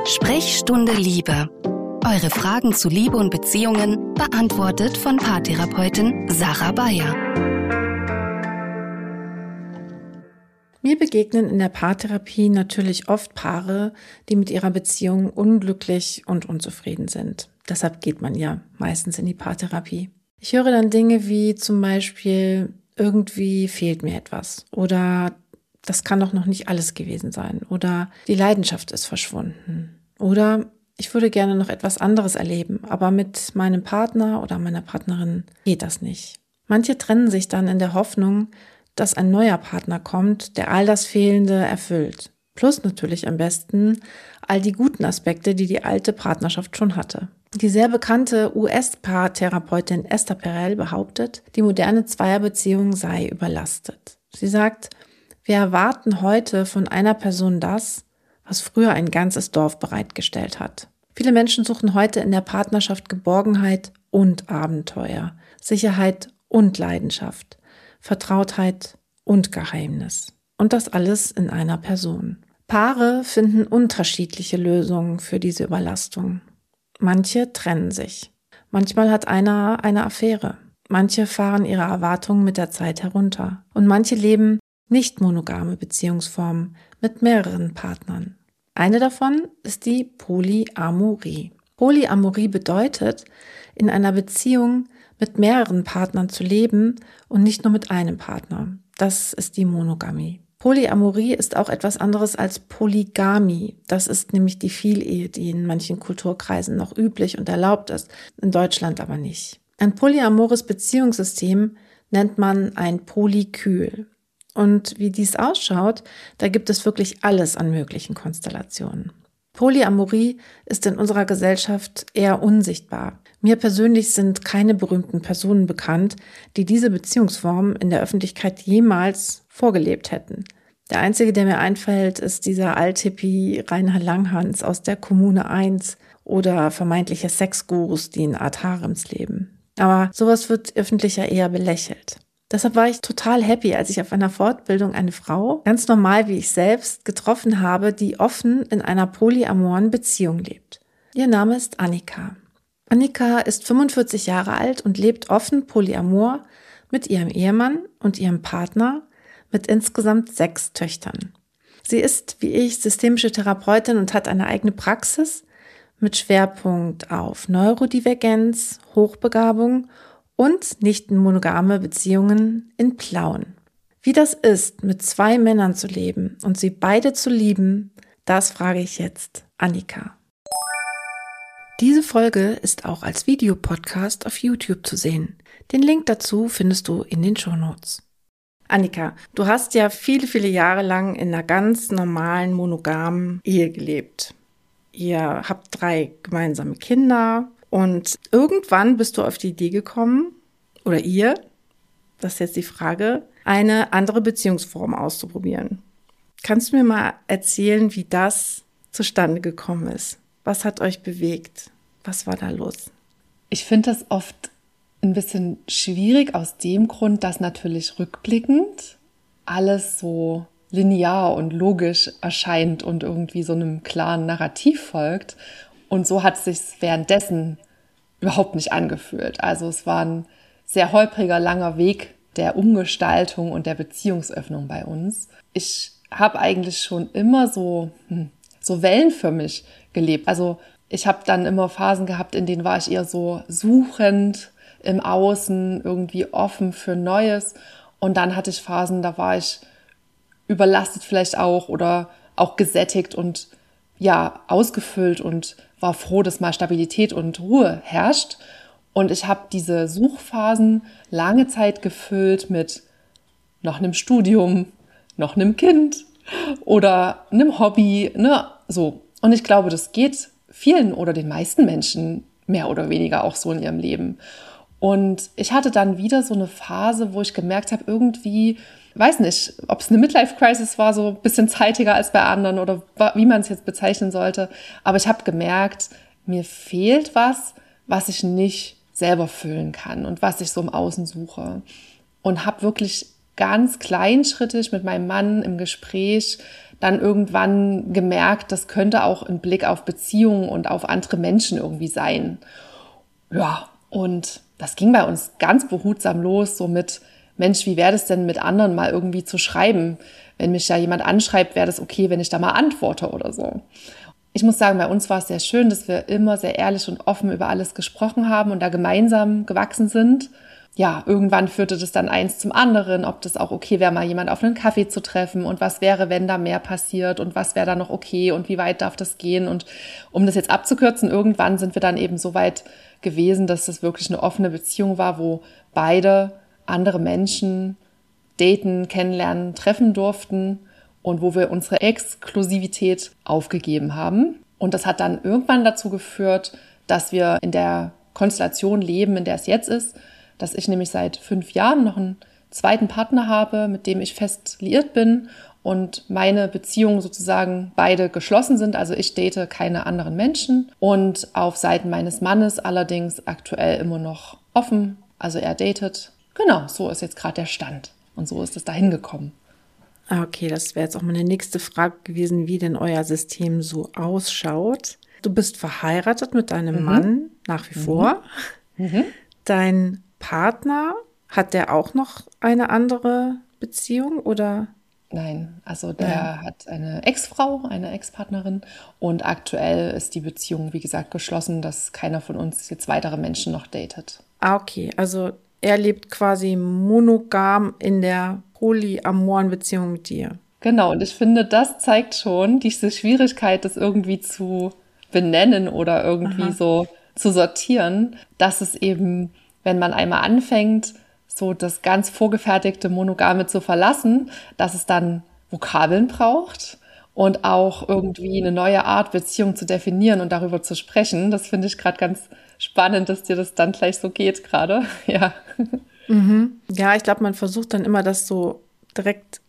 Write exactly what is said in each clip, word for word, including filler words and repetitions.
Sprechstunde Liebe. Eure Fragen zu Liebe und Beziehungen beantwortet von Paartherapeutin Sarah Bayer. Mir begegnen in der Paartherapie natürlich oft Paare, die mit ihrer Beziehung unglücklich und unzufrieden sind. Deshalb geht man ja meistens in die Paartherapie. Ich höre dann Dinge wie zum Beispiel, irgendwie fehlt mir etwas oder das kann doch noch nicht alles gewesen sein oder die Leidenschaft ist verschwunden oder ich würde gerne noch etwas anderes erleben, aber mit meinem Partner oder meiner Partnerin geht das nicht. Manche trennen sich dann in der Hoffnung, dass ein neuer Partner kommt, der all das Fehlende erfüllt. Plus natürlich am besten all die guten Aspekte, die die alte Partnerschaft schon hatte. Die sehr bekannte U S-Paartherapeutin Esther Perel behauptet, die moderne Zweierbeziehung sei überlastet. Sie sagt, wir erwarten heute von einer Person das, was früher ein ganzes Dorf bereitgestellt hat. Viele Menschen suchen heute in der Partnerschaft Geborgenheit und Abenteuer, Sicherheit und Leidenschaft, Vertrautheit und Geheimnis. Und das alles in einer Person. Paare finden unterschiedliche Lösungen für diese Überlastung. Manche trennen sich. Manchmal hat einer eine Affäre. Manche fahren ihre Erwartungen mit der Zeit herunter. Und manche leben nicht monogame Beziehungsformen mit mehreren Partnern. Eine davon ist die Polyamorie. Polyamorie bedeutet, in einer Beziehung mit mehreren Partnern zu leben und nicht nur mit einem Partner. Das ist die Monogamie. Polyamorie ist auch etwas anderes als Polygamie. Das ist nämlich die Vielehe, die in manchen Kulturkreisen noch üblich und erlaubt ist, in Deutschland aber nicht. Ein polyamores Beziehungssystem nennt man ein Polykyl. Und wie dies ausschaut, da gibt es wirklich alles an möglichen Konstellationen. Polyamorie ist in unserer Gesellschaft eher unsichtbar. Mir persönlich sind keine berühmten Personen bekannt, die diese Beziehungsform in der Öffentlichkeit jemals vorgelebt hätten. Der einzige, der mir einfällt, ist dieser Althippie Rainer Langhans aus der Kommune eins oder vermeintliche Sexgurus, die in Art Harems leben. Aber sowas wird öffentlich ja eher belächelt. Deshalb war ich total happy, als ich auf einer Fortbildung eine Frau, ganz normal wie ich selbst, getroffen habe, die offen in einer polyamoren Beziehung lebt. Ihr Name ist Annika. Annika ist fünfundvierzig Jahre alt und lebt offen polyamor mit ihrem Ehemann und ihrem Partner mit insgesamt sechs Töchtern. Sie ist, wie ich, systemische Therapeutin und hat eine eigene Praxis mit Schwerpunkt auf Neurodivergenz, Hochbegabung und nicht monogame Beziehungen in Plauen. Wie das ist, mit zwei Männern zu leben und sie beide zu lieben, das frage ich jetzt Annika. Diese Folge ist auch als Videopodcast auf YouTube zu sehen. Den Link dazu findest du in den Shownotes. Annika, du hast ja viele, viele Jahre lang in einer ganz normalen monogamen Ehe gelebt. Ihr habt drei gemeinsame Kinder. Und irgendwann bist du auf die Idee gekommen, oder ihr, das ist jetzt die Frage, eine andere Beziehungsform auszuprobieren. Kannst du mir mal erzählen, wie das zustande gekommen ist? Was hat euch bewegt? Was war da los? Ich finde das oft ein bisschen schwierig aus dem Grund, dass natürlich rückblickend alles so linear und logisch erscheint und irgendwie so einem klaren Narrativ folgt. Und so hat es sich währenddessen überhaupt nicht angefühlt. Also es war ein sehr holpriger, langer Weg der Umgestaltung und der Beziehungsöffnung bei uns. Ich habe eigentlich schon immer so, hm, so wellenförmig gelebt. Also ich habe dann immer Phasen gehabt, in denen war ich eher so suchend im Außen, irgendwie offen für Neues. Und dann hatte ich Phasen, da war ich überlastet vielleicht auch oder auch gesättigt und ja, ausgefüllt und war froh, dass mal Stabilität und Ruhe herrscht. Und ich habe diese Suchphasen lange Zeit gefüllt mit noch einem Studium, noch einem Kind oder einem Hobby, ne, so. Und ich glaube, das geht vielen oder den meisten Menschen mehr oder weniger auch so in ihrem Leben. Und ich hatte dann wieder so eine Phase, wo ich gemerkt habe, irgendwie, weiß nicht, ob es eine Midlife-Crisis war, so ein bisschen zeitiger als bei anderen oder wie man es jetzt bezeichnen sollte. Aber ich habe gemerkt, mir fehlt was, was ich nicht selber füllen kann und was ich so im Außen suche. Und habe wirklich ganz kleinschrittig mit meinem Mann im Gespräch dann irgendwann gemerkt, das könnte auch ein Blick auf Beziehungen und auf andere Menschen irgendwie sein. Ja, und das ging bei uns ganz behutsam los, so mit, Mensch, wie wäre das denn mit anderen mal irgendwie zu schreiben? Wenn mich ja jemand anschreibt, wäre das okay, wenn ich da mal antworte oder so. Ich muss sagen, bei uns war es sehr schön, dass wir immer sehr ehrlich und offen über alles gesprochen haben und da gemeinsam gewachsen sind. Ja, irgendwann führte das dann eins zum anderen, ob das auch okay wäre, mal jemand auf einen Kaffee zu treffen und was wäre, wenn da mehr passiert und was wäre da noch okay und wie weit darf das gehen. Und um das jetzt abzukürzen, irgendwann sind wir dann eben so weit gewesen, dass das wirklich eine offene Beziehung war, wo beide andere Menschen daten, kennenlernen, treffen durften und wo wir unsere Exklusivität aufgegeben haben. Und das hat dann irgendwann dazu geführt, dass wir in der Konstellation leben, in der es jetzt ist, dass ich nämlich seit fünf Jahren noch einen zweiten Partner habe, mit dem ich fest liiert bin und meine Beziehungen sozusagen beide geschlossen sind. Also ich date keine anderen Menschen und auf Seiten meines Mannes allerdings aktuell immer noch offen. Also er datet. Genau, so ist jetzt gerade der Stand und so ist es dahin gekommen. Okay, das wäre jetzt auch meine nächste Frage gewesen, wie denn euer System so ausschaut. Du bist verheiratet mit deinem mhm. Mann nach wie mhm. vor. Mhm. Dein Partner, hat der auch noch eine andere Beziehung oder? Nein, also der ja. hat eine Ex-Frau, eine Ex-Partnerin und aktuell ist die Beziehung, wie gesagt, geschlossen, dass keiner von uns jetzt weitere Menschen noch datet. Ah, okay, also er lebt quasi monogam in der polyamoren Beziehung mit dir. Genau, und ich finde, das zeigt schon diese Schwierigkeit, das irgendwie zu benennen oder irgendwie Aha. so zu sortieren, dass es eben, wenn man einmal anfängt, so das ganz vorgefertigte Monogame zu verlassen, dass es dann Vokabeln braucht und auch irgendwie eine neue Art Beziehung zu definieren und darüber zu sprechen. Das finde ich gerade ganz spannend, dass dir das dann gleich so geht gerade. Ja, mhm. Ja, ich glaube, man versucht dann immer, das so direkt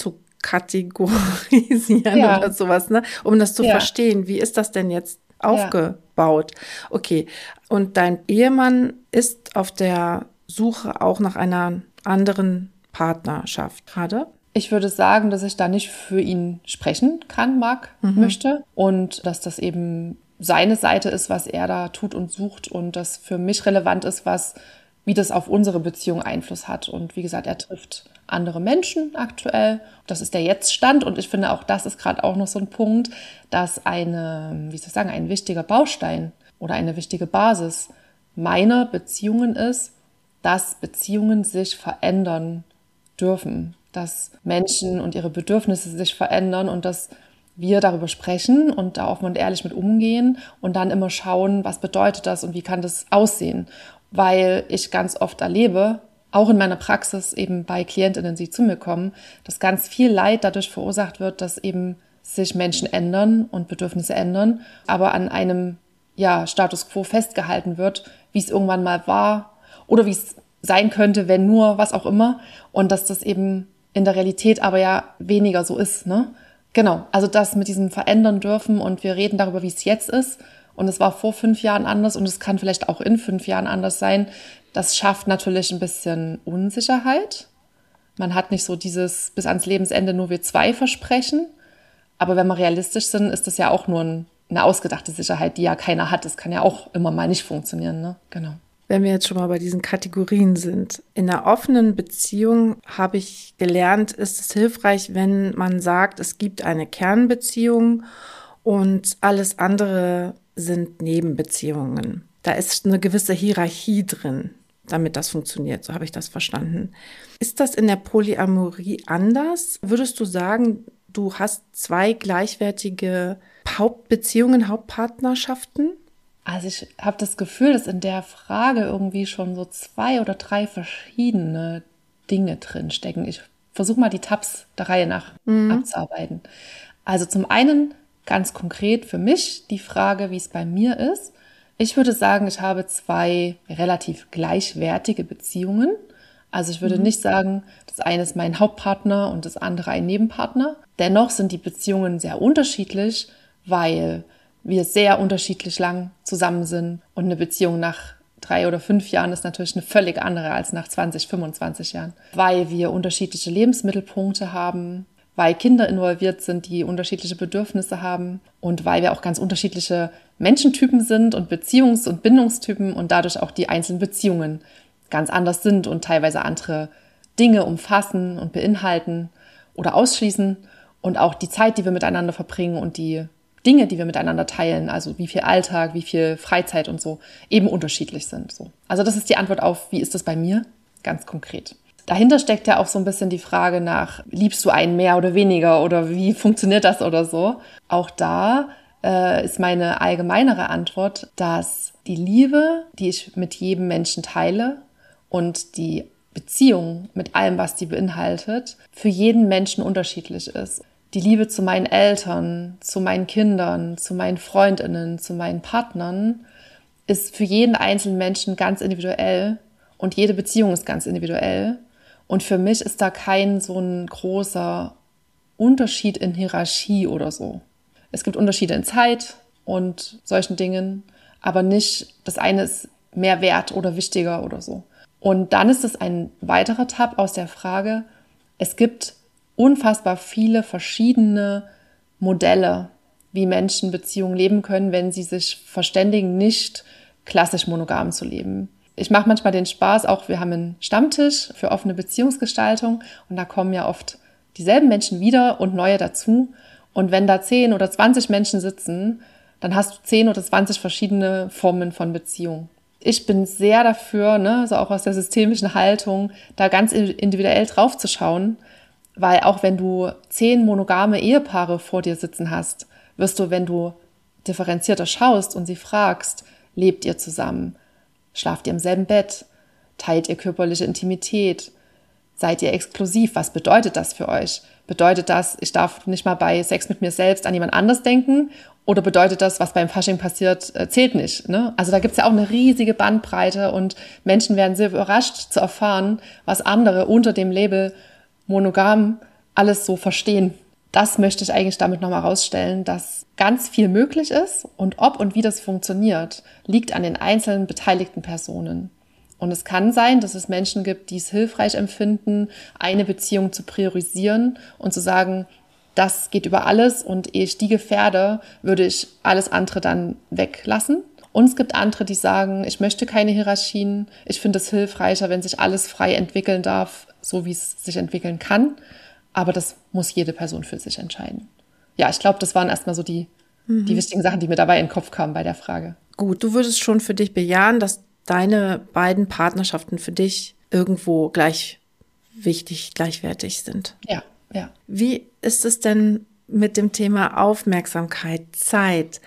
einzukategorisieren ja. oder sowas, ne? Um das zu ja. verstehen. Wie ist das denn jetzt aufgebaut? Ja. Okay, und dein Ehemann ist auf der Suche auch nach einer anderen Partnerschaft gerade? Ich würde sagen, dass ich da nicht für ihn sprechen kann, mag, mhm. möchte und dass das eben seine Seite ist, was er da tut und sucht und das für mich relevant ist, was, wie das auf unsere Beziehung Einfluss hat. Und wie gesagt, er trifft andere Menschen aktuell. Das ist der Jetzt-Stand und ich finde auch, das ist gerade auch noch so ein Punkt, dass eine, wie soll ich sagen, ein wichtiger Baustein oder eine wichtige Basis meiner Beziehungen ist, dass Beziehungen sich verändern dürfen, dass Menschen und ihre Bedürfnisse sich verändern und dass wir darüber sprechen und da offen und ehrlich mit umgehen und dann immer schauen, was bedeutet das und wie kann das aussehen. Weil ich ganz oft erlebe, auch in meiner Praxis eben bei Klientinnen, die zu mir kommen, dass ganz viel Leid dadurch verursacht wird, dass eben sich Menschen ändern und Bedürfnisse ändern, aber an einem ja, Status quo festgehalten wird, wie es irgendwann mal war oder wie es sein könnte, wenn nur, was auch immer. Und dass das eben in der Realität aber ja weniger so ist, ne? Genau, also das mit diesem Verändern dürfen und wir reden darüber, wie es jetzt ist. Und es war vor fünf Jahren anders und es kann vielleicht auch in fünf Jahren anders sein. Das schafft natürlich ein bisschen Unsicherheit. Man hat nicht so dieses bis ans Lebensende nur wir zwei Versprechen. Aber wenn wir realistisch sind, ist das ja auch nur ein, eine ausgedachte Sicherheit, die ja keiner hat. Das kann ja auch immer mal nicht funktionieren, ne? Genau. Wenn wir jetzt schon mal bei diesen Kategorien sind. In einer offenen Beziehung habe ich gelernt, ist es hilfreich, wenn man sagt, es gibt eine Kernbeziehung und alles andere sind Nebenbeziehungen. Da ist eine gewisse Hierarchie drin, damit das funktioniert. So habe ich das verstanden. Ist das in der Polyamorie anders? Würdest du sagen, du hast zwei gleichwertige Hauptbeziehungen, Hauptpartnerschaften? Also ich habe das Gefühl, dass in der Frage irgendwie schon so zwei oder drei verschiedene Dinge drinstecken. Ich versuche mal die Tabs der Reihe nach mhm. abzuarbeiten. Also zum einen ganz konkret für mich die Frage, wie es bei mir ist. Ich würde sagen, ich habe zwei relativ gleichwertige Beziehungen. Also ich würde mhm. nicht sagen, das eine ist mein Hauptpartner und das andere ein Nebenpartner. Dennoch sind die Beziehungen sehr unterschiedlich, weil wir sehr unterschiedlich lang zusammen sind und eine Beziehung nach drei oder fünf Jahren ist natürlich eine völlig andere als nach zwanzig, fünfundzwanzig Jahren, weil wir unterschiedliche Lebensmittelpunkte haben, weil Kinder involviert sind, die unterschiedliche Bedürfnisse haben und weil wir auch ganz unterschiedliche Menschentypen sind und Beziehungs- und Bindungstypen und dadurch auch die einzelnen Beziehungen ganz anders sind und teilweise andere Dinge umfassen und beinhalten oder ausschließen und auch die Zeit, die wir miteinander verbringen und die Dinge, die wir miteinander teilen, also wie viel Alltag, wie viel Freizeit und so, eben unterschiedlich sind. So. Also das ist die Antwort auf, wie ist das bei mir? Ganz konkret. Dahinter steckt ja auch so ein bisschen die Frage nach, liebst du einen mehr oder weniger oder wie funktioniert das oder so? Auch da äh, ist meine allgemeinere Antwort, dass die Liebe, die ich mit jedem Menschen teile und die Beziehung mit allem, was die beinhaltet, für jeden Menschen unterschiedlich ist. Die Liebe zu meinen Eltern, zu meinen Kindern, zu meinen Freundinnen, zu meinen Partnern ist für jeden einzelnen Menschen ganz individuell und jede Beziehung ist ganz individuell. Und für mich ist da kein so ein großer Unterschied in Hierarchie oder so. Es gibt Unterschiede in Zeit und solchen Dingen, aber nicht, das eine ist mehr wert oder wichtiger oder so. Und dann ist es ein weiterer Tab aus der Frage, es gibt unfassbar viele verschiedene Modelle, wie Menschen Beziehungen leben können, wenn sie sich verständigen, nicht klassisch monogam zu leben. Ich mache manchmal den Spaß, auch wir haben einen Stammtisch für offene Beziehungsgestaltung und da kommen ja oft dieselben Menschen wieder und neue dazu. Und wenn da zehn oder zwanzig Menschen sitzen, dann hast du zehn oder zwanzig verschiedene Formen von Beziehung. Ich bin sehr dafür, ne, also auch aus der systemischen Haltung, da ganz individuell drauf zu schauen, weil auch wenn du zehn monogame Ehepaare vor dir sitzen hast, wirst du, wenn du differenzierter schaust und sie fragst, lebt ihr zusammen? Schlaft ihr im selben Bett? Teilt ihr körperliche Intimität? Seid ihr exklusiv? Was bedeutet das für euch? Bedeutet das, ich darf nicht mal bei Sex mit mir selbst an jemand anders denken? Oder bedeutet das, was beim Fasching passiert, zählt nicht? Ne? Also da gibt's ja auch eine riesige Bandbreite und Menschen werden sehr überrascht zu erfahren, was andere unter dem Label monogam alles so verstehen. Das möchte ich eigentlich damit nochmal rausstellen, dass ganz viel möglich ist und ob und wie das funktioniert, liegt an den einzelnen beteiligten Personen. Und es kann sein, dass es Menschen gibt, die es hilfreich empfinden, eine Beziehung zu priorisieren und zu sagen, das geht über alles und ehe ich die gefährde, würde ich alles andere dann weglassen. Und es gibt andere, die sagen, ich möchte keine Hierarchien, ich finde es hilfreicher, wenn sich alles frei entwickeln darf, so wie es sich entwickeln kann. Aber das muss jede Person für sich entscheiden. Ja, ich glaube, das waren erstmal so die, mhm. die wichtigen Sachen, die mir dabei in den Kopf kamen bei der Frage. Gut, du würdest schon für dich bejahen, dass deine beiden Partnerschaften für dich irgendwo gleich wichtig, gleichwertig sind. Ja, ja. Wie ist es denn mit dem Thema Aufmerksamkeit, Zeit?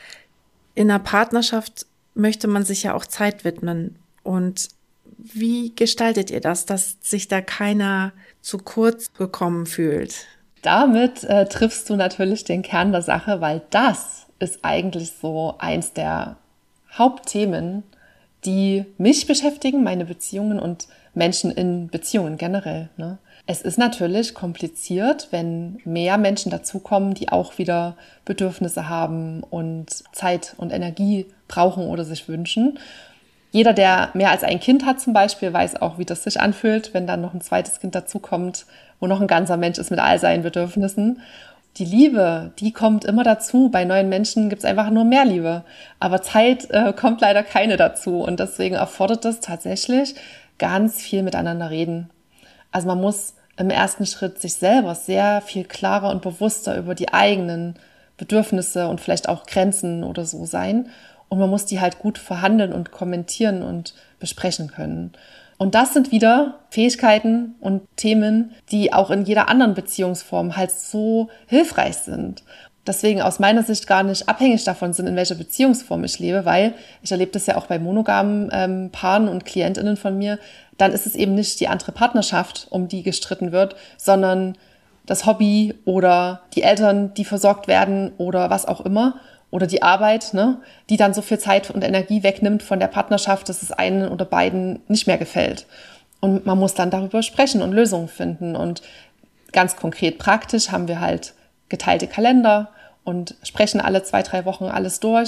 In einer Partnerschaft möchte man sich ja auch Zeit widmen. Und wie gestaltet ihr das, dass sich da keiner zu kurz gekommen fühlt? Damit äh, triffst du natürlich den Kern der Sache, weil das ist eigentlich so eins der Hauptthemen, die mich beschäftigen, meine Beziehungen und Menschen in Beziehungen generell. Ne? Es ist natürlich kompliziert, wenn mehr Menschen dazukommen, die auch wieder Bedürfnisse haben und Zeit und Energie brauchen oder sich wünschen. Jeder, der mehr als ein Kind hat zum Beispiel, weiß auch, wie das sich anfühlt, wenn dann noch ein zweites Kind dazukommt, wo noch ein ganzer Mensch ist mit all seinen Bedürfnissen. Die Liebe, die kommt immer dazu. Bei neuen Menschen gibt es einfach nur mehr Liebe. Aber Zeit äh, kommt leider keine dazu. Und deswegen erfordert das tatsächlich ganz viel miteinander reden. Also man muss im ersten Schritt sich selber sehr viel klarer und bewusster über die eigenen Bedürfnisse und vielleicht auch Grenzen oder so sein. Und man muss die halt gut verhandeln und kommentieren und besprechen können. Und das sind wieder Fähigkeiten und Themen, die auch in jeder anderen Beziehungsform halt so hilfreich sind. Deswegen aus meiner Sicht gar nicht abhängig davon sind, in welcher Beziehungsform ich lebe, weil ich erlebe das ja auch bei monogamen ähm, Paaren und KlientInnen von mir, dann ist es eben nicht die andere Partnerschaft, um die gestritten wird, sondern das Hobby oder die Eltern, die versorgt werden oder was auch immer. Oder die Arbeit, ne, die dann so viel Zeit und Energie wegnimmt von der Partnerschaft, dass es einen oder beiden nicht mehr gefällt. Und man muss dann darüber sprechen und Lösungen finden. Und ganz konkret praktisch haben wir halt geteilte Kalender und sprechen alle zwei, drei Wochen alles durch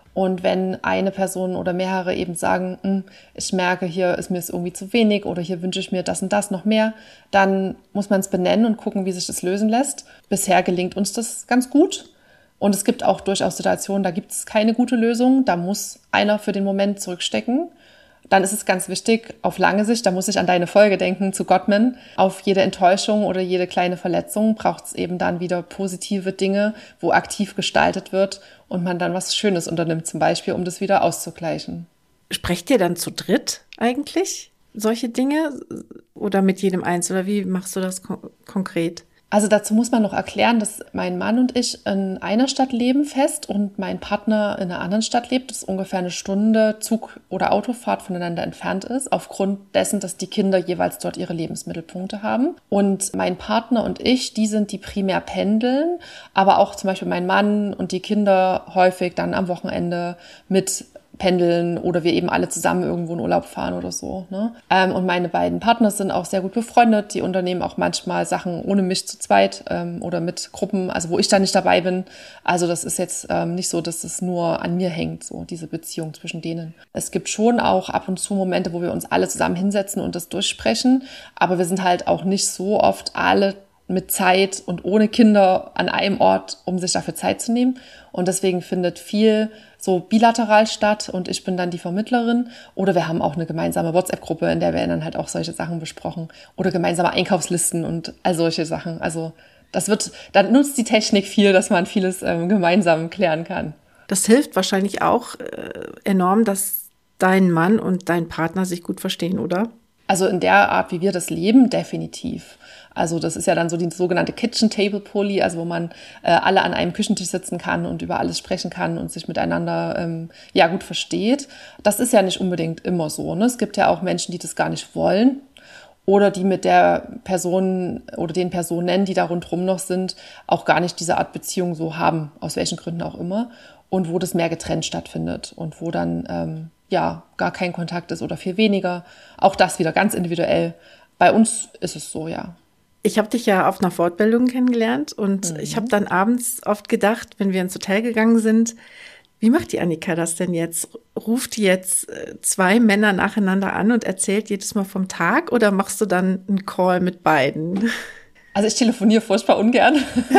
Und wenn eine Person oder mehrere eben sagen, ich merke, hier ist mir es irgendwie zu wenig oder hier wünsche ich mir das und das noch mehr, dann muss man es benennen und gucken, wie sich das lösen lässt. Bisher gelingt uns das ganz gut. Und es gibt auch durchaus Situationen, da gibt es keine gute Lösung. Da muss einer für den Moment zurückstecken. Dann ist es ganz wichtig, auf lange Sicht, da muss ich an deine Folge denken zu Gottman, auf jede Enttäuschung oder jede kleine Verletzung braucht es eben dann wieder positive Dinge, wo aktiv gestaltet wird und man dann was Schönes unternimmt, zum Beispiel, um das wieder auszugleichen. Sprecht ihr dann zu dritt eigentlich solche Dinge oder mit jedem eins? Oder wie machst du das kon- konkret? Also dazu muss man noch erklären, dass mein Mann und ich in einer Stadt leben fest und mein Partner in einer anderen Stadt lebt, das ungefähr eine Stunde Zug- oder Autofahrt voneinander entfernt ist, aufgrund dessen, dass die Kinder jeweils dort ihre Lebensmittelpunkte haben. Und mein Partner und ich, die sind die primär pendeln, aber auch zum Beispiel mein Mann und die Kinder häufig dann am Wochenende mit pendeln oder wir eben alle zusammen irgendwo in Urlaub fahren oder so. Ne? Ähm, und meine beiden Partner sind auch sehr gut befreundet. Die unternehmen auch manchmal Sachen ohne mich zu zweit ähm, oder mit Gruppen, also wo ich da nicht dabei bin. Also das ist jetzt ähm, nicht so, dass es nur an mir hängt, so diese Beziehung zwischen denen. Es gibt schon auch ab und zu Momente, wo wir uns alle zusammen hinsetzen und das durchsprechen. Aber wir sind halt auch nicht so oft alle mit Zeit und ohne Kinder an einem Ort, um sich dafür Zeit zu nehmen. Und deswegen findet viel so bilateral statt und ich bin dann die Vermittlerin. Oder wir haben auch eine gemeinsame WhatsApp-Gruppe, in der werden dann halt auch solche Sachen besprochen. Oder gemeinsame Einkaufslisten und all solche Sachen. Also das wird, dann nutzt die Technik viel, dass man vieles ähm, gemeinsam klären kann. Das hilft wahrscheinlich auch äh, enorm, dass dein Mann und dein Partner sich gut verstehen, oder? Also in der Art, wie wir das leben, definitiv. Also das ist ja dann so die sogenannte Kitchen Table Poly, also wo man äh, alle an einem Küchentisch sitzen kann und über alles sprechen kann und sich miteinander ähm, ja gut versteht. Das ist ja nicht unbedingt immer so. Ne? Es gibt ja auch Menschen, die das gar nicht wollen oder die mit der Person oder den Personen, die da rundherum noch sind, auch gar nicht diese Art Beziehung so haben, aus welchen Gründen auch immer. Und wo das mehr getrennt stattfindet und wo dann ähm, ja gar kein Kontakt ist oder viel weniger. Auch das wieder ganz individuell. Bei uns ist es so, ja. Ich habe dich ja auf einer Fortbildung kennengelernt und Mhm. ich habe dann abends oft gedacht, wenn wir ins Hotel gegangen sind, wie macht die Annika das denn jetzt? Ruft die jetzt äh, zwei Männer nacheinander an und erzählt jedes Mal vom Tag oder machst du dann einen Call mit beiden? Also ich telefoniere furchtbar ungern,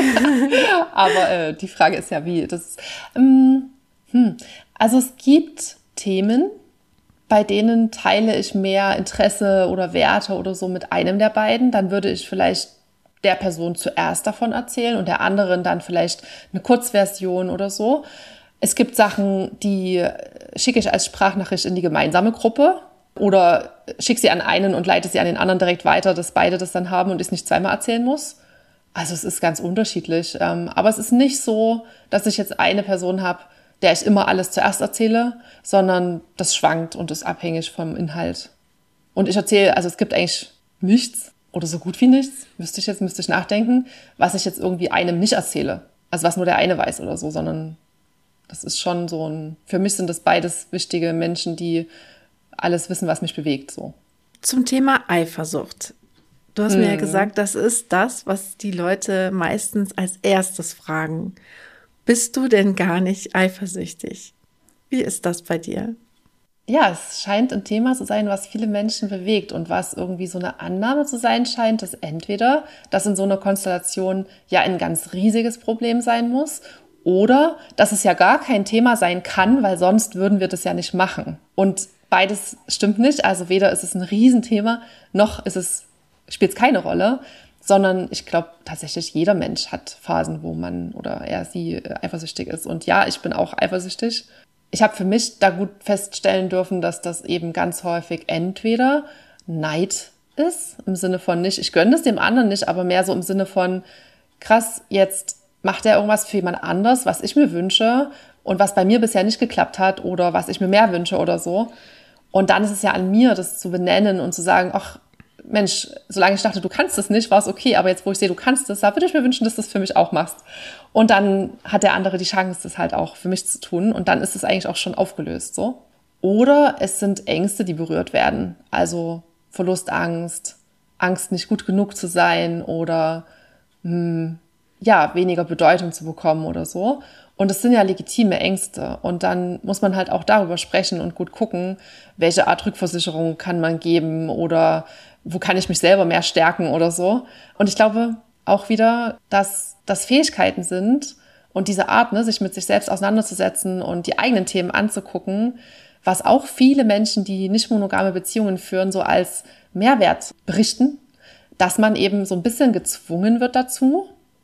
aber äh, die Frage ist ja, wie das. Ähm, hm. Also es gibt Themen, bei denen teile ich mehr Interesse oder Werte oder so mit einem der beiden. Dann würde ich vielleicht der Person zuerst davon erzählen und der anderen dann vielleicht eine Kurzversion oder so. Es gibt Sachen, die schicke ich als Sprachnachricht in die gemeinsame Gruppe oder schicke sie an einen und leite sie an den anderen direkt weiter, dass beide das dann haben und ich es nicht zweimal erzählen muss. Also es ist ganz unterschiedlich. Aber es ist nicht so, dass ich jetzt eine Person habe, der ich immer alles zuerst erzähle, sondern das schwankt und ist abhängig vom Inhalt. Und ich erzähle, also es gibt eigentlich nichts oder so gut wie nichts, müsste ich jetzt, müsste ich nachdenken, was ich jetzt irgendwie einem nicht erzähle. Also was nur der eine weiß oder so, sondern das ist schon so ein, für mich sind das beides wichtige Menschen, die alles wissen, was mich bewegt, so. Zum Thema Eifersucht. Du hast Mhm. mir ja gesagt, das ist das, was die Leute meistens als erstes fragen. Bist du denn gar nicht eifersüchtig? Wie ist das bei dir? Ja, es scheint ein Thema zu sein, was viele Menschen bewegt und was irgendwie so eine Annahme zu sein scheint, dass entweder das in so einer Konstellation ja ein ganz riesiges Problem sein muss oder dass es ja gar kein Thema sein kann, weil sonst würden wir das ja nicht machen. Und beides stimmt nicht. Also weder ist es ein Riesenthema, noch ist es, spielt es keine Rolle, sondern ich glaube tatsächlich, jeder Mensch hat Phasen, wo man oder er sie eifersüchtig ist. Und ja, ich bin auch eifersüchtig. Ich habe für mich da gut feststellen dürfen, dass das eben ganz häufig entweder Neid ist, im Sinne von nicht, ich gönne das dem anderen nicht, aber mehr so im Sinne von, krass, jetzt macht er irgendwas für jemand anders, was ich mir wünsche und was bei mir bisher nicht geklappt hat oder was ich mir mehr wünsche oder so. Und dann ist es ja an mir, das zu benennen und zu sagen, ach Mensch, solange ich dachte, du kannst das nicht, war es okay, aber jetzt, wo ich sehe, du kannst das, da würde ich mir wünschen, dass du das für mich auch machst. Und dann hat der andere die Chance, das halt auch für mich zu tun und dann ist es eigentlich auch schon aufgelöst, so. Oder es sind Ängste, die berührt werden, also Verlustangst, Angst, nicht gut genug zu sein oder mh, ja, weniger Bedeutung zu bekommen oder so. Und das sind ja legitime Ängste. Und dann muss man halt auch darüber sprechen und gut gucken, welche Art Rückversicherung kann man geben oder wo kann ich mich selber mehr stärken oder so. Und ich glaube auch wieder, dass das Fähigkeiten sind und diese Art, ne, sich mit sich selbst auseinanderzusetzen und die eigenen Themen anzugucken, was auch viele Menschen, die nicht monogame Beziehungen führen, so als Mehrwert berichten, dass man eben so ein bisschen gezwungen wird dazu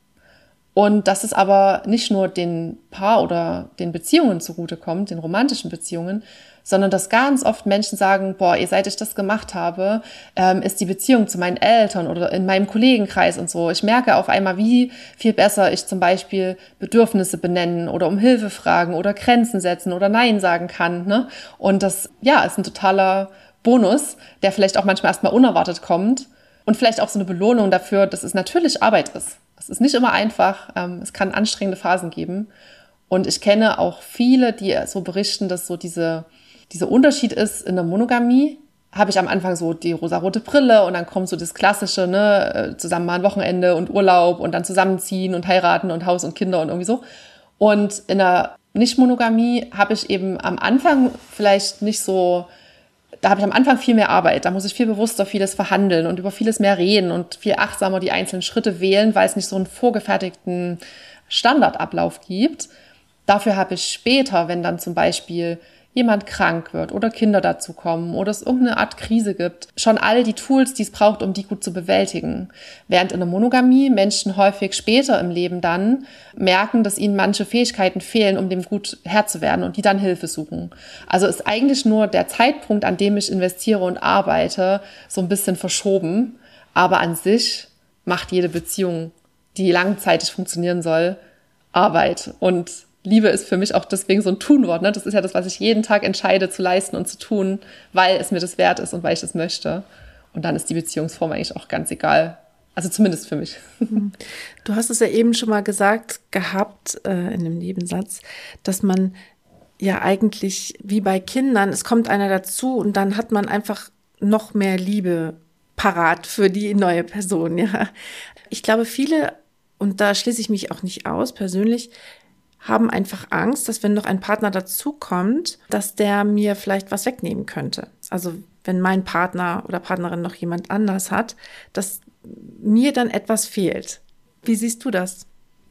und dass es aber nicht nur den Paar oder den Beziehungen zugutekommt, den romantischen Beziehungen, sondern dass ganz oft Menschen sagen, boah, seit ich das gemacht habe, ähm, ist die Beziehung zu meinen Eltern oder in meinem Kollegenkreis und so. Ich merke auf einmal, wie viel besser ich zum Beispiel Bedürfnisse benennen oder um Hilfe fragen oder Grenzen setzen oder Nein sagen kann. Ne? Und das, ja, ist ein totaler Bonus, der vielleicht auch manchmal erstmal unerwartet kommt und vielleicht auch so eine Belohnung dafür, dass es natürlich Arbeit ist. Es ist nicht immer einfach, ähm, es kann anstrengende Phasen geben. Und ich kenne auch viele, die so berichten, dass so diese Dieser Unterschied ist, in der Monogamie habe ich am Anfang so die rosarote Brille und dann kommt so das Klassische, ne, zusammen mal ein Wochenende und Urlaub und dann zusammenziehen und heiraten und Haus und Kinder und irgendwie so. Und in der Nicht-Monogamie habe ich eben am Anfang vielleicht nicht so, da habe ich am Anfang viel mehr Arbeit, da muss ich viel bewusster vieles verhandeln und über vieles mehr reden und viel achtsamer die einzelnen Schritte wählen, weil es nicht so einen vorgefertigten Standardablauf gibt. Dafür habe ich später, wenn dann zum Beispiel jemand krank wird oder Kinder dazu kommen oder es irgendeine Art Krise gibt, schon all die Tools, die es braucht, um die gut zu bewältigen. Während in der Monogamie Menschen häufig später im Leben dann merken, dass ihnen manche Fähigkeiten fehlen, um dem gut Herr zu werden und die dann Hilfe suchen. Also ist eigentlich nur der Zeitpunkt, an dem ich investiere und arbeite, so ein bisschen verschoben. Aber an sich macht jede Beziehung, die langzeitig funktionieren soll, Arbeit. Und Liebe ist für mich auch deswegen so ein Tunwort. Ne? Das ist ja das, was ich jeden Tag entscheide zu leisten und zu tun, weil es mir das wert ist und weil ich das möchte. Und dann ist die Beziehungsform eigentlich auch ganz egal. Also zumindest für mich. Du hast es ja eben schon mal gesagt gehabt äh, in dem Nebensatz, dass man ja eigentlich wie bei Kindern, es kommt einer dazu und dann hat man einfach noch mehr Liebe parat für die neue Person. Ja, ich glaube, viele, und da schließe ich mich auch nicht aus persönlich, haben einfach Angst, dass wenn noch ein Partner dazukommt, dass der mir vielleicht was wegnehmen könnte. Also wenn mein Partner oder Partnerin noch jemand anders hat, dass mir dann etwas fehlt. Wie siehst du das?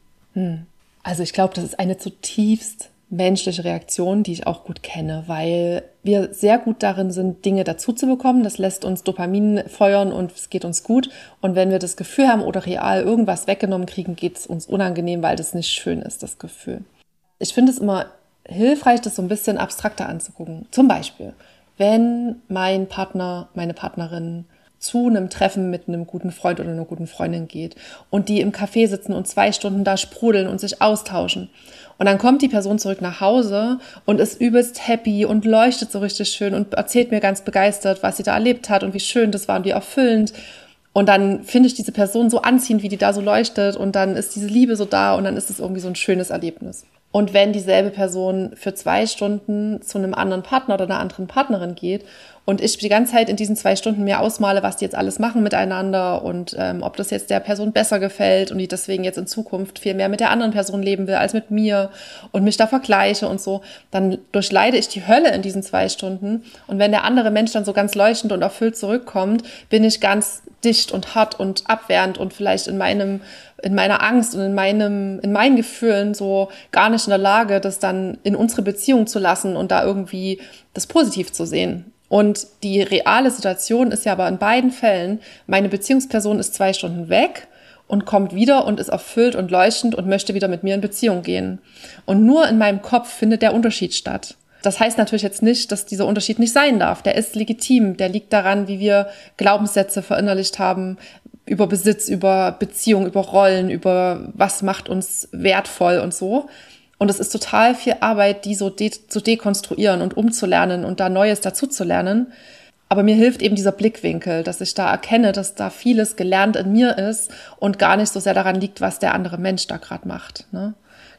Hm. Also ich glaube, das ist eine zutiefst menschliche Reaktion, die ich auch gut kenne, weil wir sehr gut darin sind, Dinge dazu zu bekommen. Das lässt uns Dopamin feuern und es geht uns gut. Und wenn wir das Gefühl haben oder real irgendwas weggenommen kriegen, geht es uns unangenehm, weil das nicht schön ist, das Gefühl. Ich finde es immer hilfreich, das so ein bisschen abstrakter anzugucken. Zum Beispiel, wenn mein Partner, meine Partnerin zu einem Treffen mit einem guten Freund oder einer guten Freundin geht und die im Café sitzen und zwei Stunden da sprudeln und sich austauschen. Und dann kommt die Person zurück nach Hause und ist übelst happy und leuchtet so richtig schön und erzählt mir ganz begeistert, was sie da erlebt hat und wie schön das war und wie erfüllend. Und dann finde ich diese Person so anziehend, wie die da so leuchtet und dann ist diese Liebe so da und dann ist es irgendwie so ein schönes Erlebnis. Und wenn dieselbe Person für zwei Stunden zu einem anderen Partner oder einer anderen Partnerin geht und ich die ganze Zeit in diesen zwei Stunden mir ausmale, was die jetzt alles machen miteinander und ähm, ob das jetzt der Person besser gefällt und die deswegen jetzt in Zukunft viel mehr mit der anderen Person leben will als mit mir und mich da vergleiche und so, dann durchleide ich die Hölle in diesen zwei Stunden. Und wenn der andere Mensch dann so ganz leuchtend und erfüllt zurückkommt, bin ich ganz dicht und hart und abwehrend und vielleicht in meinem in meiner Angst und in meinem, in meinen Gefühlen so gar nicht in der Lage, das dann in unsere Beziehung zu lassen und da irgendwie das positiv zu sehen. Und die reale Situation ist ja aber in beiden Fällen, meine Beziehungsperson ist zwei Stunden weg und kommt wieder und ist erfüllt und leuchtend und möchte wieder mit mir in Beziehung gehen. Und nur in meinem Kopf findet der Unterschied statt. Das heißt natürlich jetzt nicht, dass dieser Unterschied nicht sein darf. Der ist legitim. Der liegt daran, wie wir Glaubenssätze verinnerlicht haben, über Besitz, über Beziehung, über Rollen, über was macht uns wertvoll und so. Und es ist total viel Arbeit, die so de- zu dekonstruieren und umzulernen und da Neues dazu zu lernen. Aber mir hilft eben dieser Blickwinkel, dass ich da erkenne, dass da vieles gelernt in mir ist und gar nicht so sehr daran liegt, was der andere Mensch da gerade macht. Ne?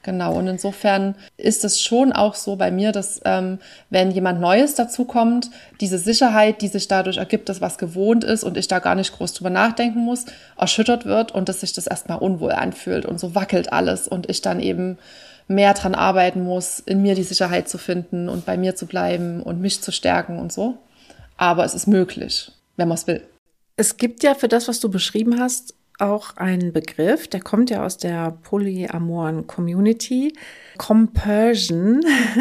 Genau. Und insofern ist es schon auch so bei mir, dass ähm, wenn jemand Neues dazukommt, diese Sicherheit, die sich dadurch ergibt, dass was gewohnt ist und ich da gar nicht groß drüber nachdenken muss, erschüttert wird und dass sich das erstmal unwohl anfühlt und so wackelt alles und ich dann eben mehr dran arbeiten muss, in mir die Sicherheit zu finden und bei mir zu bleiben und mich zu stärken und so. Aber es ist möglich, wenn man es will. Es gibt ja für das, was du beschrieben hast, auch einen Begriff, der kommt ja aus der polyamoren Community, Compersion.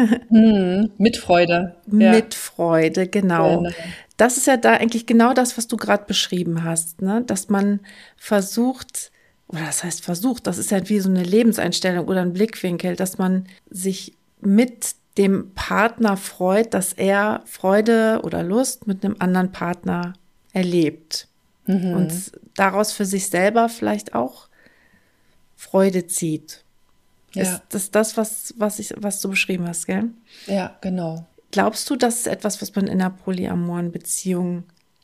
Hm, Mitfreude. Ja. Mitfreude, genau. genau. Das ist ja da eigentlich genau das, was du gerade beschrieben hast, ne? Dass man versucht, oder das heißt versucht, das ist ja wie so eine Lebenseinstellung oder ein Blickwinkel, dass man sich mit dem Partner freut, dass er Freude oder Lust mit einem anderen Partner erlebt. Mhm. Und daraus für sich selber vielleicht auch Freude zieht. Ja. Ist das das, was, was, ich, was du beschrieben hast, gell? Ja, genau. Glaubst du, das ist etwas, was man in einer polyamoren Beziehung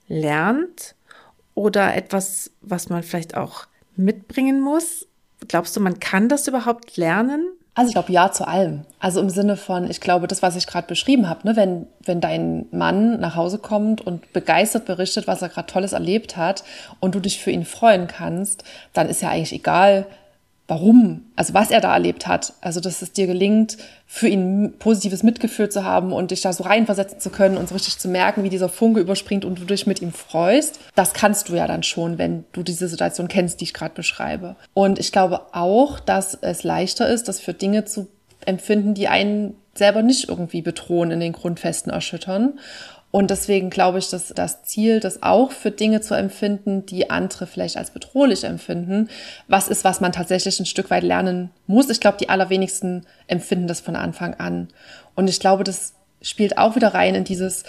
lernt? Oder etwas, was man vielleicht auch mitbringen muss? Glaubst du, man kann das überhaupt lernen? Also ich glaube, ja zu allem. Also im Sinne von, ich glaube, das, was ich gerade beschrieben habe, ne, wenn, wenn dein Mann nach Hause kommt und begeistert berichtet, was er gerade Tolles erlebt hat und du dich für ihn freuen kannst, dann ist ja eigentlich egal, warum, also was er da erlebt hat. Also dass es dir gelingt, für ihn positives Mitgefühl zu haben und dich da so reinversetzen zu können und so richtig zu merken, wie dieser Funke überspringt und du dich mit ihm freust. Das kannst du ja dann schon, wenn du diese Situation kennst, die ich gerade beschreibe. Und ich glaube auch, dass es leichter ist, das für Dinge zu empfinden, die einen selber nicht irgendwie bedrohen, in den Grundfesten erschüttern. Und deswegen glaube ich, dass das Ziel, das auch für Dinge zu empfinden, die andere vielleicht als bedrohlich empfinden, was ist, was man tatsächlich ein Stück weit lernen muss. Ich glaube, die allerwenigsten empfinden das von Anfang an. Und ich glaube, das spielt auch wieder rein in dieses,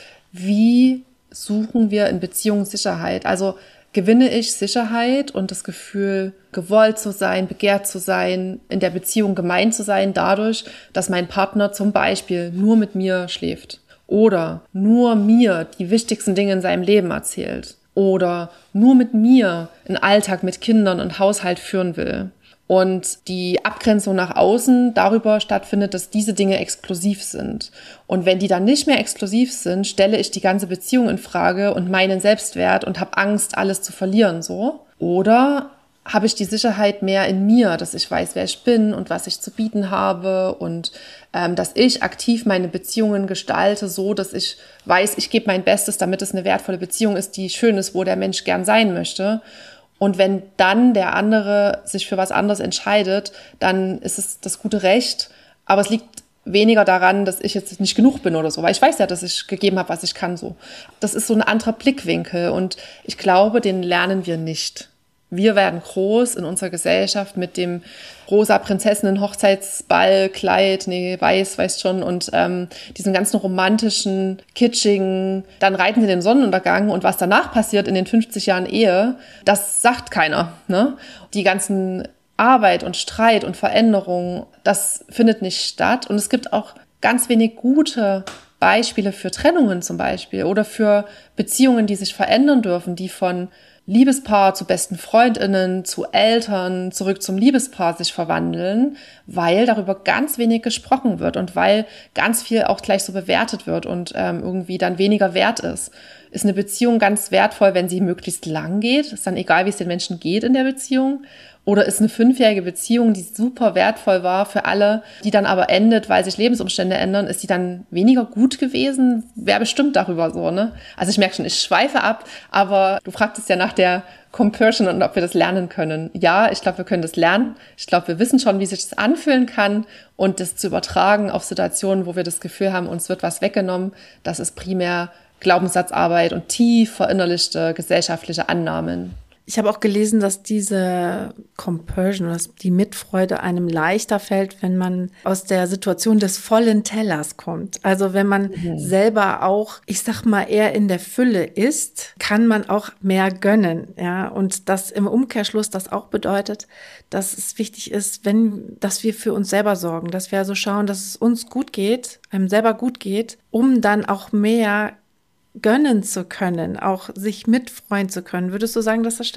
wie suchen wir in Beziehungen Sicherheit? Also gewinne ich Sicherheit und das Gefühl, gewollt zu sein, begehrt zu sein, in der Beziehung gemeint zu sein, dadurch, dass mein Partner zum Beispiel nur mit mir schläft. Oder nur mir die wichtigsten Dinge in seinem Leben erzählt. Oder nur mit mir einen Alltag mit Kindern und Haushalt führen will. Und die Abgrenzung nach außen darüber stattfindet, dass diese Dinge exklusiv sind. Und wenn die dann nicht mehr exklusiv sind, stelle ich die ganze Beziehung in Frage und meinen Selbstwert und habe Angst, alles zu verlieren, so. Oder habe ich die Sicherheit mehr in mir, dass ich weiß, wer ich bin und was ich zu bieten habe und ähm, dass ich aktiv meine Beziehungen gestalte, so dass ich weiß, ich gebe mein Bestes, damit es eine wertvolle Beziehung ist, die schön ist, wo der Mensch gern sein möchte. Und wenn dann der andere sich für was anderes entscheidet, dann ist es das gute Recht, aber es liegt weniger daran, dass ich jetzt nicht genug bin oder so, weil ich weiß ja, dass ich gegeben habe, was ich kann, so. Das ist so ein anderer Blickwinkel und ich glaube, den lernen wir nicht. Wir werden groß in unserer Gesellschaft mit dem rosa Prinzessinnen-Hochzeitsball, Kleid, nee, weiß, weißt schon, und ähm, diesen ganzen romantischen, kitschigen, dann reiten sie den Sonnenuntergang und was danach passiert in den fünfzig Jahren Ehe, das sagt keiner, ne? Die ganzen Arbeit und Streit und Veränderung, das findet nicht statt und es gibt auch ganz wenig gute Beispiele für Trennungen zum Beispiel oder für Beziehungen, die sich verändern dürfen, die von Liebespaar zu besten FreundInnen, zu Eltern, zurück zum Liebespaar sich verwandeln, weil darüber ganz wenig gesprochen wird und weil ganz viel auch gleich so bewertet wird und ähm, irgendwie dann weniger wert ist. Ist eine Beziehung ganz wertvoll, wenn sie möglichst lang geht? Ist dann egal, wie es den Menschen geht in der Beziehung? Oder ist eine fünfjährige Beziehung, die super wertvoll war für alle, die dann aber endet, weil sich Lebensumstände ändern, ist die dann weniger gut gewesen? Wer bestimmt darüber so, ne? Also ich merke schon, ich schweife ab, aber du fragtest ja nach der Compersion und ob wir das lernen können. Ja, ich glaube, wir können das lernen. Ich glaube, wir wissen schon, wie sich das anfühlen kann und das zu übertragen auf Situationen, wo wir das Gefühl haben, uns wird was weggenommen. Das ist primär Glaubenssatzarbeit und tief verinnerlichte gesellschaftliche Annahmen. Ich habe auch gelesen, dass diese Compersion, dass die Mitfreude einem leichter fällt, wenn man aus der Situation des vollen Tellers kommt. Also wenn man mhm. selber auch, ich sag mal, eher in der Fülle ist, kann man auch mehr gönnen. Ja, und das im Umkehrschluss das auch bedeutet, dass es wichtig ist, wenn, dass wir für uns selber sorgen, dass wir also schauen, dass es uns gut geht, einem selber gut geht, um dann auch mehr gönnen zu können, auch sich mitfreuen zu können. Würdest du sagen, dass das stimmt?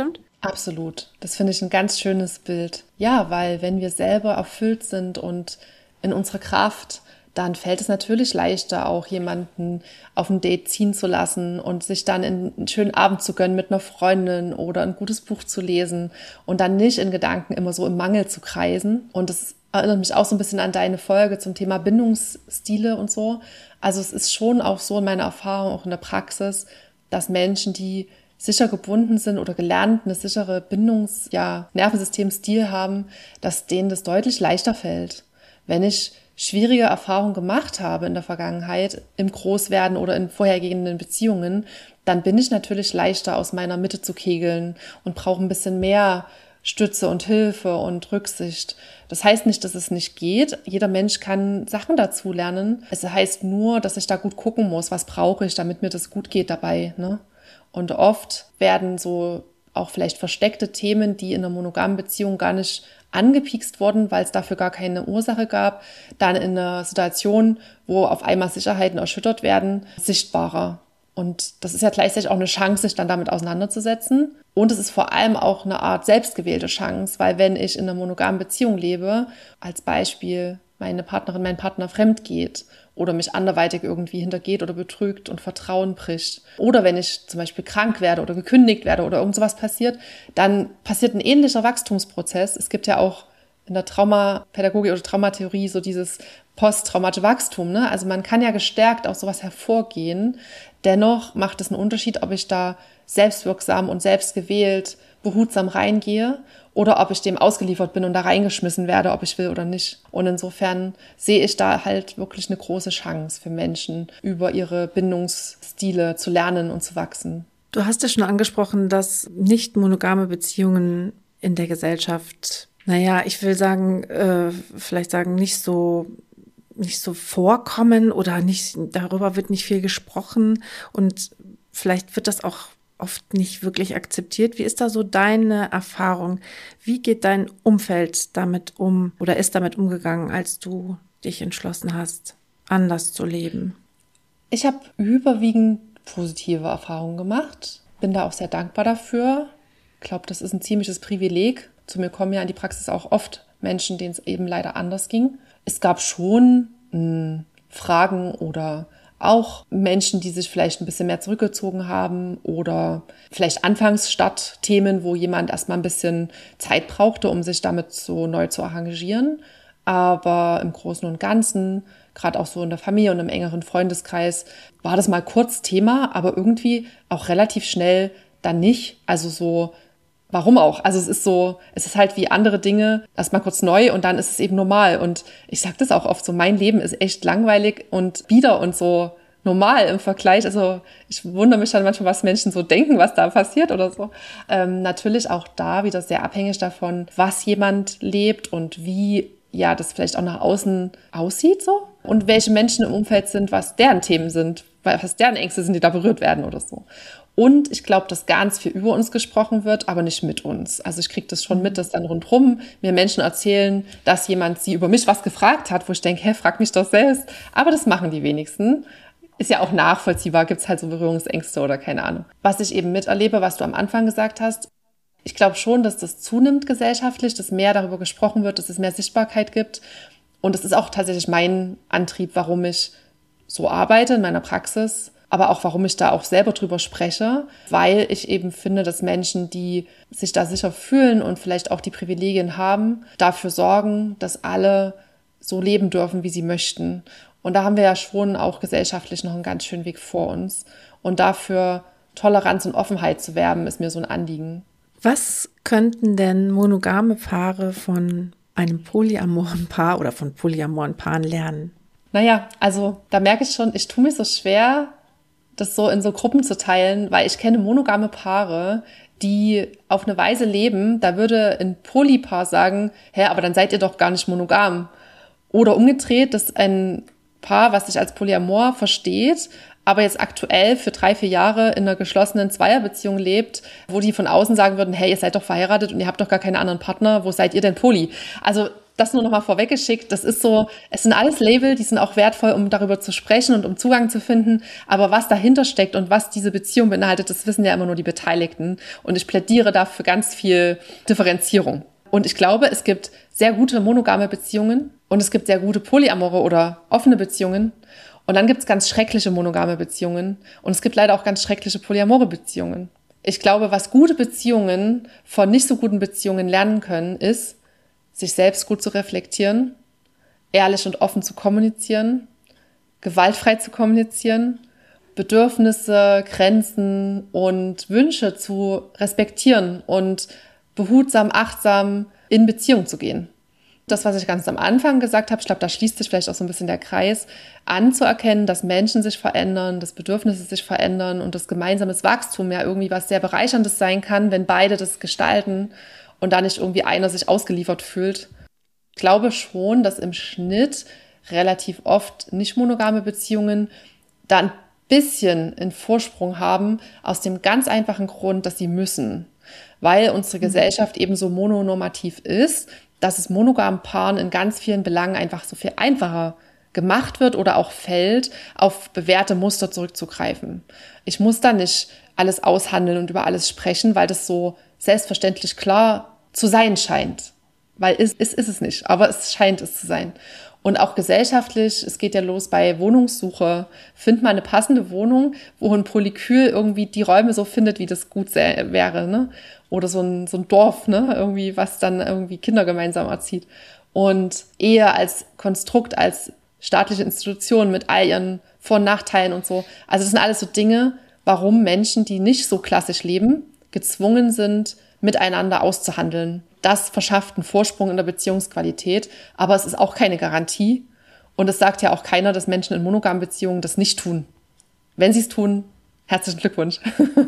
Absolut. Das finde ich ein ganz schönes Bild. Ja, weil wenn wir selber erfüllt sind und in unserer Kraft, dann fällt es natürlich leichter, auch jemanden auf ein Date ziehen zu lassen und sich dann einen schönen Abend zu gönnen mit einer Freundin oder ein gutes Buch zu lesen und dann nicht in Gedanken immer so im Mangel zu kreisen. Und das erinnert mich auch so ein bisschen an deine Folge zum Thema Bindungsstile und so. Also es ist schon auch so in meiner Erfahrung, auch in der Praxis, dass Menschen, die sicher gebunden sind oder gelernt eine sichere Bindungs-, ja, Nervensystemstil haben, dass denen das deutlich leichter fällt. Wenn ich schwierige Erfahrungen gemacht habe in der Vergangenheit, im Großwerden oder in vorhergehenden Beziehungen, dann bin ich natürlich leichter aus meiner Mitte zu kegeln und brauche ein bisschen mehr Stütze und Hilfe und Rücksicht. Das heißt nicht, dass es nicht geht. Jeder Mensch kann Sachen dazu lernen. Es heißt nur, dass ich da gut gucken muss, was brauche ich, damit mir das gut geht dabei, ne? Und oft werden so auch vielleicht versteckte Themen, die in einer monogamen Beziehung gar nicht angepiekst wurden, weil es dafür gar keine Ursache gab, dann in einer Situation, wo auf einmal Sicherheiten erschüttert werden, sichtbarer. Und das ist ja gleichzeitig auch eine Chance, sich dann damit auseinanderzusetzen. Und es ist vor allem auch eine Art selbstgewählte Chance, weil wenn ich in einer monogamen Beziehung lebe, als Beispiel meine Partnerin, mein Partner fremd geht oder mich anderweitig irgendwie hintergeht oder betrügt und Vertrauen bricht. Oder wenn ich zum Beispiel krank werde oder gekündigt werde oder irgend sowas passiert, dann passiert ein ähnlicher Wachstumsprozess. Es gibt ja auch in der Traumapädagogik oder Traumatheorie so dieses posttraumatische Wachstum, ne? Also man kann ja gestärkt aus sowas hervorgehen. Dennoch macht es einen Unterschied, ob ich da selbstwirksam und selbstgewählt behutsam reingehe oder ob ich dem ausgeliefert bin und da reingeschmissen werde, ob ich will oder nicht. Und insofern sehe ich da halt wirklich eine große Chance für Menschen, über ihre Bindungsstile zu lernen und zu wachsen. Du hast ja schon angesprochen, dass nicht monogame Beziehungen in der Gesellschaft, naja, ich will sagen, äh, vielleicht sagen, nicht so nicht so vorkommen oder nicht, darüber wird nicht viel gesprochen und vielleicht wird das auch oft nicht wirklich akzeptiert. Wie ist da so deine Erfahrung? Wie geht dein Umfeld damit um oder ist damit umgegangen, als du dich entschlossen hast, anders zu leben? Ich habe überwiegend positive Erfahrungen gemacht, bin da auch sehr dankbar dafür. Ich glaube, das ist ein ziemliches Privileg. Zu mir kommen ja in die Praxis auch oft Menschen, denen es eben leider anders ging. Es gab schon mh, Fragen oder auch Menschen, die sich vielleicht ein bisschen mehr zurückgezogen haben oder vielleicht anfangs Stadtthemen, wo jemand erstmal ein bisschen Zeit brauchte, um sich damit so neu zu arrangieren. Aber im Großen und Ganzen, gerade auch so in der Familie und im engeren Freundeskreis, war das mal kurz Thema, aber irgendwie auch relativ schnell dann nicht. Also so, warum auch? Also es ist so, es ist halt wie andere Dinge, erstmal kurz neu und dann ist es eben normal. Und ich sage das auch oft so, mein Leben ist echt langweilig und bieder und so normal im Vergleich. Also ich wundere mich dann manchmal, was Menschen so denken, was da passiert oder so. Ähm, natürlich auch da wieder sehr abhängig davon, was jemand lebt und wie ja das vielleicht auch nach außen aussieht so. Und welche Menschen im Umfeld sind, was deren Themen sind, was deren Ängste sind, die da berührt werden oder so. Und ich glaube, dass ganz viel über uns gesprochen wird, aber nicht mit uns. Also ich kriege das schon mit, dass dann rundherum mir Menschen erzählen, dass jemand sie über mich was gefragt hat, wo ich denke, hä, frag mich doch selbst. Aber das machen die wenigsten. Ist ja auch nachvollziehbar, gibt es halt so Berührungsängste oder keine Ahnung. Was ich eben miterlebe, was du am Anfang gesagt hast, ich glaube schon, dass das zunimmt gesellschaftlich, dass mehr darüber gesprochen wird, dass es mehr Sichtbarkeit gibt. Und es ist auch tatsächlich mein Antrieb, warum ich so arbeite in meiner Praxis, aber auch warum ich da auch selber drüber spreche, weil ich eben finde, dass Menschen, die sich da sicher fühlen und vielleicht auch die Privilegien haben, dafür sorgen, dass alle so leben dürfen, wie sie möchten. Und da haben wir ja schon auch gesellschaftlich noch einen ganz schönen Weg vor uns. Und dafür Toleranz und Offenheit zu werben, ist mir so ein Anliegen. Was könnten denn monogame Paare von einem polyamoren Paar oder von polyamoren Paaren lernen? Naja, also da merke ich schon, ich tue mir so schwer, das so in so Gruppen zu teilen, weil ich kenne monogame Paare, die auf eine Weise leben, da würde ein Polypaar sagen, hä, aber dann seid ihr doch gar nicht monogam. Oder umgedreht, dass ein Paar, was sich als polyamor versteht, aber jetzt aktuell für drei, vier Jahre in einer geschlossenen Zweierbeziehung lebt, wo die von außen sagen würden, hey, ihr seid doch verheiratet und ihr habt doch gar keine anderen Partner, wo seid ihr denn poly? Also Das nur noch mal vorweggeschickt. Das ist so, es sind alles Label, die sind auch wertvoll, um darüber zu sprechen und um Zugang zu finden. Aber was dahinter steckt und was diese Beziehung beinhaltet, das wissen ja immer nur die Beteiligten. Und ich plädiere dafür ganz viel Differenzierung. Und ich glaube, es gibt sehr gute monogame Beziehungen und es gibt sehr gute polyamore oder offene Beziehungen. Und dann gibt es ganz schreckliche monogame Beziehungen. Und es gibt leider auch ganz schreckliche polyamore Beziehungen. Ich glaube, was gute Beziehungen von nicht so guten Beziehungen lernen können, ist, sich selbst gut zu reflektieren, ehrlich und offen zu kommunizieren, gewaltfrei zu kommunizieren, Bedürfnisse, Grenzen und Wünsche zu respektieren und behutsam, achtsam in Beziehung zu gehen. Das, was ich ganz am Anfang gesagt habe, ich glaube, da schließt sich vielleicht auch so ein bisschen der Kreis, anzuerkennen, dass Menschen sich verändern, dass Bedürfnisse sich verändern und dass gemeinsames Wachstum ja irgendwie was sehr Bereicherndes sein kann, wenn beide das gestalten und da nicht irgendwie einer sich ausgeliefert fühlt. Ich glaube schon, dass im Schnitt relativ oft nicht monogame Beziehungen da ein bisschen einen Vorsprung haben, aus dem ganz einfachen Grund, dass sie müssen. Weil unsere Gesellschaft eben so mononormativ ist, dass es monogamen Paaren in ganz vielen Belangen einfach so viel einfacher gemacht wird oder auch fällt, auf bewährte Muster zurückzugreifen. Ich muss da nicht alles aushandeln und über alles sprechen, weil das so selbstverständlich klar zu sein scheint. Weil es ist, ist es nicht, aber es scheint es zu sein. Und auch gesellschaftlich, es geht ja los bei Wohnungssuche, find mal eine passende Wohnung, wo ein Polykül irgendwie die Räume so findet, wie das gut sä- wäre, ne? Oder so ein, so ein Dorf, ne? Irgendwie, was dann irgendwie Kinder gemeinsam erzieht. Und Ehe als Konstrukt, als staatliche Institution mit all ihren Vor- und Nachteilen und so. Also das sind alles so Dinge, warum Menschen, die nicht so klassisch leben, gezwungen sind, miteinander auszuhandeln. Das verschafft einen Vorsprung in der Beziehungsqualität, aber es ist auch keine Garantie. Und es sagt ja auch keiner, dass Menschen in monogamen Beziehungen das nicht tun. Wenn sie es tun, herzlichen Glückwunsch.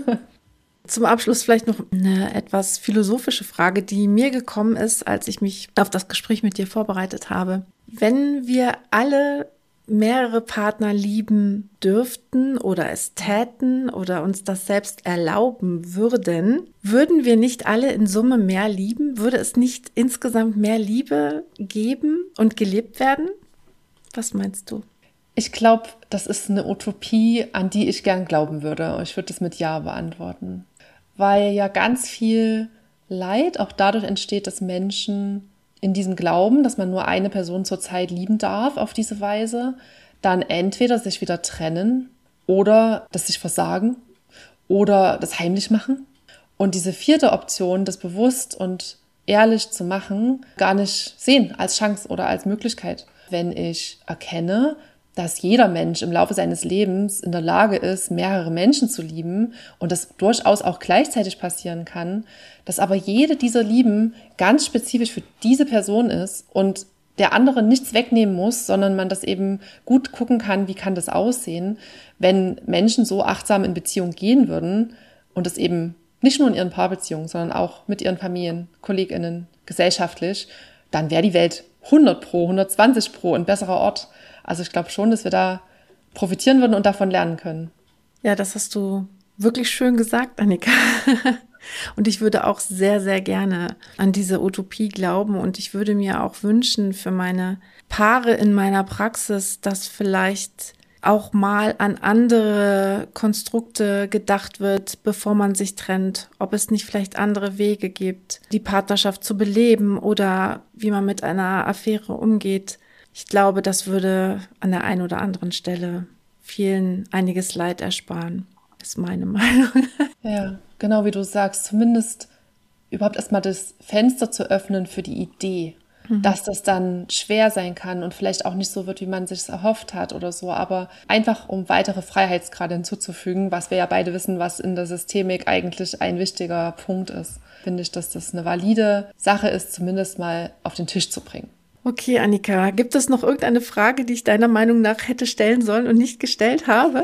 Zum Abschluss vielleicht noch eine etwas philosophische Frage, die mir gekommen ist, als ich mich auf das Gespräch mit dir vorbereitet habe. Wenn wir alle mehrere Partner lieben dürften oder es täten oder uns das selbst erlauben würden, würden wir nicht alle in Summe mehr lieben? Würde es nicht insgesamt mehr Liebe geben und gelebt werden? Was meinst du? Ich glaube, das ist eine Utopie, an die ich gern glauben würde. Ich würde das mit Ja beantworten. Weil ja ganz viel Leid auch dadurch entsteht, dass Menschen in diesem Glauben, dass man nur eine Person zur Zeit lieben darf auf diese Weise, dann entweder sich wieder trennen oder das sich versagen oder das heimlich machen. Und diese vierte Option, das bewusst und ehrlich zu machen, gar nicht sehen als Chance oder als Möglichkeit. Wenn ich erkenne, dass jeder Mensch im Laufe seines Lebens in der Lage ist, mehrere Menschen zu lieben und das durchaus auch gleichzeitig passieren kann, dass aber jede dieser Lieben ganz spezifisch für diese Person ist und der andere nichts wegnehmen muss, sondern man das eben gut gucken kann, wie kann das aussehen, wenn Menschen so achtsam in Beziehung gehen würden und es eben nicht nur in ihren Paarbeziehungen, sondern auch mit ihren Familien, KollegInnen, gesellschaftlich, dann wäre die Welt hundert pro, hundertzwanzig pro ein besserer Ort. Also ich glaube schon, dass wir da profitieren würden und davon lernen können. Ja, das hast du wirklich schön gesagt, Annika. Und ich würde auch sehr, sehr gerne an diese Utopie glauben. Und ich würde mir auch wünschen für meine Paare in meiner Praxis, dass vielleicht auch mal an andere Konstrukte gedacht wird, bevor man sich trennt. Ob es nicht vielleicht andere Wege gibt, die Partnerschaft zu beleben oder wie man mit einer Affäre umgeht. Ich glaube, das würde an der einen oder anderen Stelle vielen einiges Leid ersparen, ist meine Meinung. Ja, genau wie du sagst, zumindest überhaupt erstmal das Fenster zu öffnen für die Idee, mhm. dass das dann schwer sein kann und vielleicht auch nicht so wird, wie man sich es erhofft hat oder so, aber einfach um weitere Freiheitsgrade hinzuzufügen, was wir ja beide wissen, was in der Systemik eigentlich ein wichtiger Punkt ist, finde ich, dass das eine valide Sache ist, zumindest mal auf den Tisch zu bringen. Okay, Annika, gibt es noch irgendeine Frage, die ich deiner Meinung nach hätte stellen sollen und nicht gestellt habe?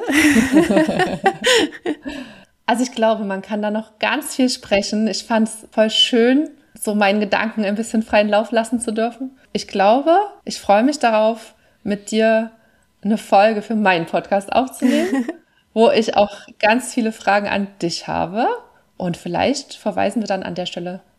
Also ich glaube, man kann da noch ganz viel sprechen. Ich fand es voll schön, so meinen Gedanken ein bisschen freien Lauf lassen zu dürfen. Ich glaube, ich freue mich darauf, mit dir eine Folge für meinen Podcast aufzunehmen, wo ich auch ganz viele Fragen an dich habe. Und vielleicht verweisen wir dann an der Stelle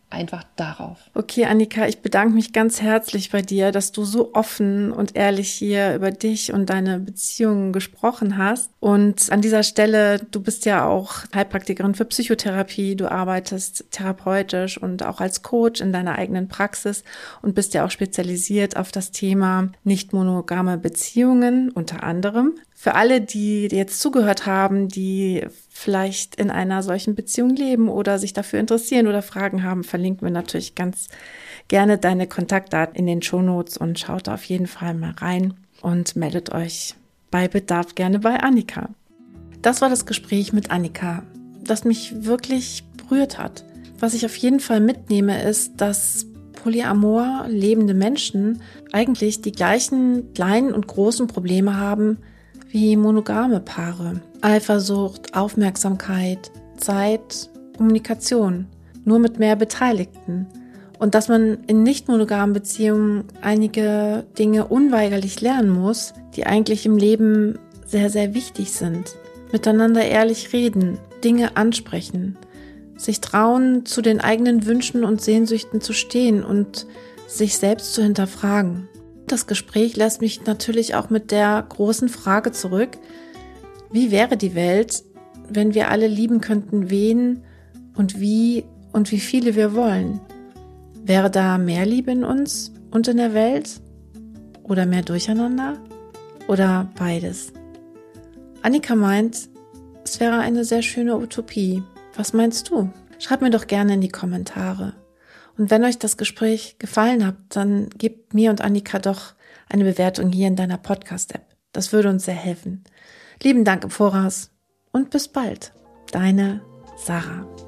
einfach darauf. Okay, Annika, ich bedanke mich ganz herzlich bei dir, dass du so offen und ehrlich hier über dich und deine Beziehungen gesprochen hast. Und an dieser Stelle, du bist ja auch Heilpraktikerin für Psychotherapie, du arbeitest therapeutisch und auch als Coach in deiner eigenen Praxis und bist ja auch spezialisiert auf das Thema nicht monogame Beziehungen unter anderem. Für alle, die jetzt zugehört haben, die vielleicht in einer solchen Beziehung leben oder sich dafür interessieren oder Fragen haben, verlinken wir natürlich ganz gerne deine Kontaktdaten in den Shownotes und schaut da auf jeden Fall mal rein und meldet euch bei Bedarf gerne bei Annika. Das war das Gespräch mit Annika, das mich wirklich berührt hat. Was ich auf jeden Fall mitnehme, ist, dass Polyamor lebende Menschen eigentlich die gleichen kleinen und großen Probleme haben wie monogame Paare. Eifersucht, Aufmerksamkeit, Zeit, Kommunikation, nur mit mehr Beteiligten. Und dass man in nicht monogamen Beziehungen einige Dinge unweigerlich lernen muss, die eigentlich im Leben sehr, sehr wichtig sind. Miteinander ehrlich reden, Dinge ansprechen, sich trauen, zu den eigenen Wünschen und Sehnsüchten zu stehen und sich selbst zu hinterfragen. Das Gespräch lässt mich natürlich auch mit der großen Frage zurück: Wie wäre die Welt, wenn wir alle lieben könnten, wen und wie und wie viele wir wollen? Wäre da mehr Liebe in uns und in der Welt? Oder mehr Durcheinander? Oder beides? Annika meint, es wäre eine sehr schöne Utopie. Was meinst du? Schreib mir doch gerne in die Kommentare. Und wenn euch das Gespräch gefallen hat, dann gebt mir und Annika doch eine Bewertung hier in deiner Podcast-App. Das würde uns sehr helfen. Lieben Dank im Voraus und bis bald. Deine Sarah.